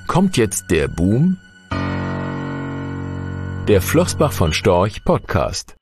Kommt jetzt der Boom? Der Flossbach von Storch Podcast.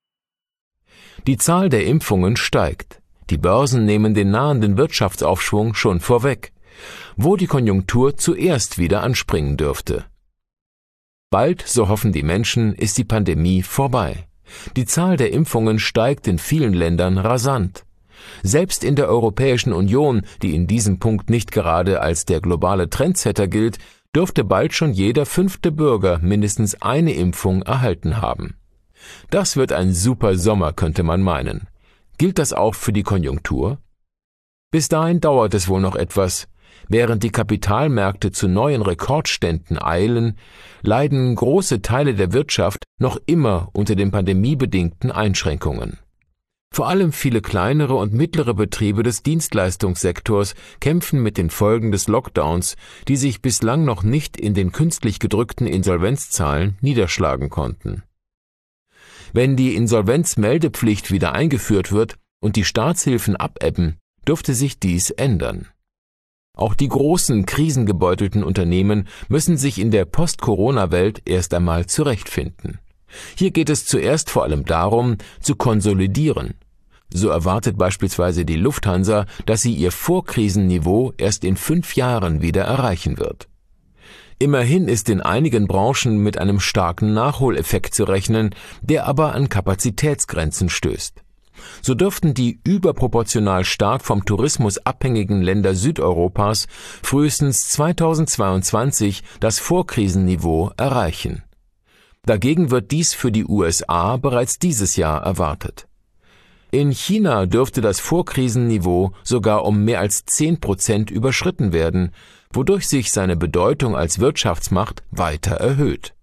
Die Zahl der Impfungen steigt. Die Börsen nehmen den nahenden Wirtschaftsaufschwung schon vorweg, wo die Konjunktur zuerst wieder anspringen dürfte. Bald, so hoffen die Menschen, ist die Pandemie vorbei. Die Zahl der Impfungen steigt in vielen Ländern rasant. Selbst in der Europäischen Union, die in diesem Punkt nicht gerade als der globale Trendsetter gilt, dürfte bald schon jeder 5. Bürger mindestens eine Impfung erhalten haben. Das wird ein super Sommer, könnte man meinen. Gilt das auch für die Konjunktur? Bis dahin dauert es wohl noch etwas. Während die Kapitalmärkte zu neuen Rekordständen eilen, leiden große Teile der Wirtschaft noch immer unter den pandemiebedingten Einschränkungen. Vor allem viele kleinere und mittlere Betriebe des Dienstleistungssektors kämpfen mit den Folgen des Lockdowns, die sich bislang noch nicht in den künstlich gedrückten Insolvenzzahlen niederschlagen konnten. Wenn die Insolvenzmeldepflicht wieder eingeführt wird und die Staatshilfen abebben, dürfte sich dies ändern. Auch die großen, krisengebeutelten Unternehmen müssen sich in der Post-Corona-Welt erst einmal zurechtfinden. Hier geht es zuerst vor allem darum, zu konsolidieren. So erwartet beispielsweise die Lufthansa, dass sie ihr Vorkrisenniveau erst in 5 Jahren wieder erreichen wird. Immerhin ist in einigen Branchen mit einem starken Nachholeffekt zu rechnen, der aber an Kapazitätsgrenzen stößt. So dürften die überproportional stark vom Tourismus abhängigen Länder Südeuropas frühestens 2022 das Vorkrisenniveau erreichen. Dagegen wird dies für die USA bereits dieses Jahr erwartet. In China dürfte das Vorkrisenniveau sogar um mehr als 10% überschritten werden, wodurch sich seine Bedeutung als Wirtschaftsmacht weiter erhöht.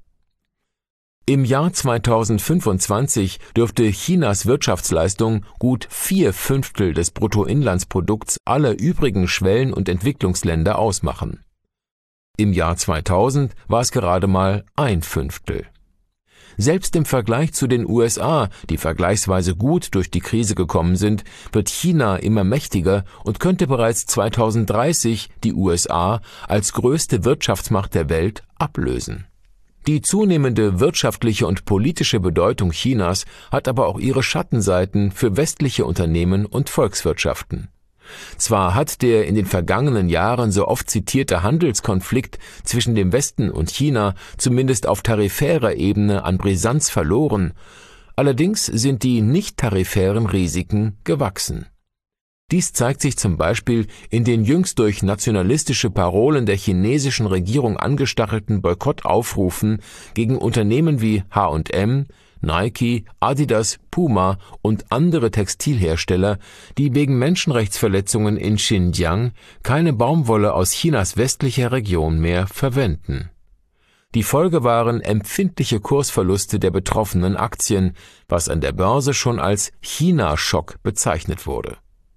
Im Jahr 2025 dürfte Chinas Wirtschaftsleistung gut 4/5 des Bruttoinlandsprodukts aller übrigen Schwellen- und Entwicklungsländer ausmachen. Im Jahr 2000 war es gerade mal 1/5. Selbst im Vergleich zu den USA, die vergleichsweise gut durch die Krise gekommen sind, wird China immer mächtiger und könnte bereits 2030 die USA als größte Wirtschaftsmacht der Welt ablösen. Die zunehmende wirtschaftliche und politische Bedeutung Chinas hat aber auch ihre Schattenseiten für westliche Unternehmen und Volkswirtschaften. Zwar hat der in den vergangenen Jahren so oft zitierte Handelskonflikt zwischen dem Westen und China zumindest auf tarifärer Ebene an Brisanz verloren, allerdings sind die nicht-tarifären Risiken gewachsen. Dies zeigt sich zum Beispiel in den jüngst durch nationalistische Parolen der chinesischen Regierung angestachelten Boykottaufrufen gegen Unternehmen wie H&M, Nike, Adidas, Puma und andere Textilhersteller, die wegen Menschenrechtsverletzungen in Xinjiang keine Baumwolle aus Chinas westlicher Region mehr verwenden. Die Folge waren empfindliche Kursverluste der betroffenen Aktien, was an der Börse schon als China-Schock bezeichnet wurde.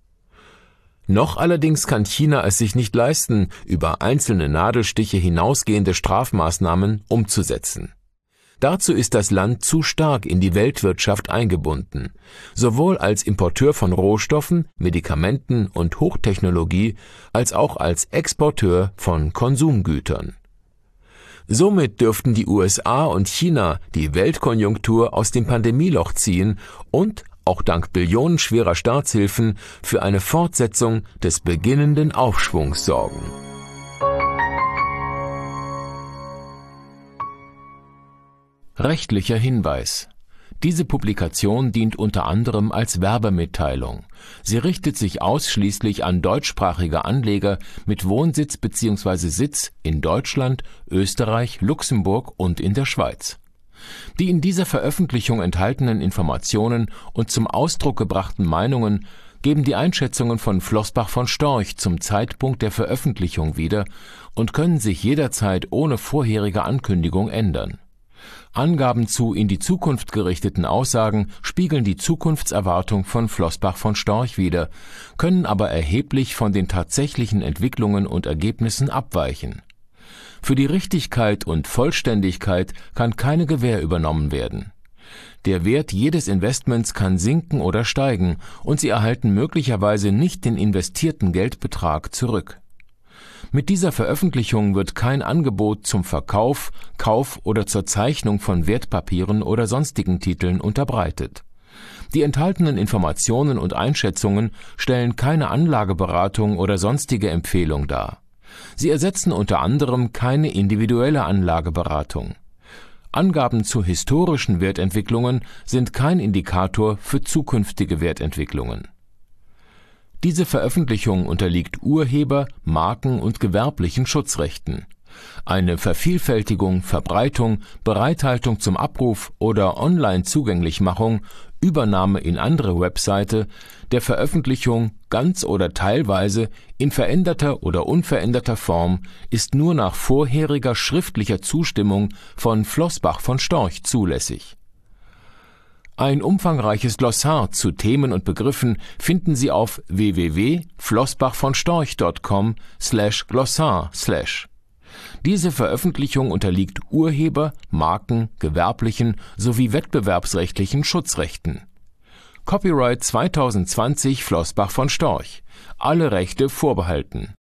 Noch allerdings kann China es sich nicht leisten, über einzelne Nadelstiche hinausgehende Strafmaßnahmen umzusetzen. Dazu ist das Land zu stark in die Weltwirtschaft eingebunden, sowohl als Importeur von Rohstoffen, Medikamenten und Hochtechnologie, als auch als Exporteur von Konsumgütern. Somit dürften die USA und China die Weltkonjunktur aus dem Pandemieloch ziehen und, auch dank billionenschwerer Staatshilfen, für eine Fortsetzung des beginnenden Aufschwungs sorgen. Rechtlicher Hinweis. Diese Publikation dient unter anderem als Werbemitteilung. Sie richtet sich ausschließlich an deutschsprachige Anleger mit Wohnsitz bzw. Sitz in Deutschland, Österreich, Luxemburg und in der Schweiz. Die in dieser Veröffentlichung enthaltenen Informationen und zum Ausdruck gebrachten Meinungen geben die Einschätzungen von Flossbach von Storch zum Zeitpunkt der Veröffentlichung wieder und können sich jederzeit ohne vorherige Ankündigung ändern. Angaben zu in die Zukunft gerichteten Aussagen spiegeln die Zukunftserwartung von Flossbach von Storch wider, können aber erheblich von den tatsächlichen Entwicklungen und Ergebnissen abweichen. Für die Richtigkeit und Vollständigkeit kann keine Gewähr übernommen werden. Der Wert jedes Investments kann sinken oder steigen und Sie erhalten möglicherweise nicht den investierten Geldbetrag zurück. Mit dieser Veröffentlichung wird kein Angebot zum Verkauf, Kauf oder zur Zeichnung von Wertpapieren oder sonstigen Titeln unterbreitet. Die enthaltenen Informationen und Einschätzungen stellen keine Anlageberatung oder sonstige Empfehlung dar. Sie ersetzen unter anderem keine individuelle Anlageberatung. Angaben zu historischen Wertentwicklungen sind kein Indikator für zukünftige Wertentwicklungen. Diese Veröffentlichung unterliegt Urheber-, Marken- und gewerblichen Schutzrechten. Eine Vervielfältigung, Verbreitung, Bereithaltung zum Abruf oder Online-Zugänglichmachung, Übernahme in andere Webseite, der Veröffentlichung ganz oder teilweise in veränderter oder unveränderter Form ist nur nach vorheriger schriftlicher Zustimmung von Floßbach von Storch zulässig. Ein umfangreiches Glossar zu Themen und Begriffen finden Sie auf www.floßbachvonstorch.com/Glossar/. Diese Veröffentlichung unterliegt Urheber-, Marken-, gewerblichen sowie wettbewerbsrechtlichen Schutzrechten. Copyright 2020 Floßbach von Storch. Alle Rechte vorbehalten.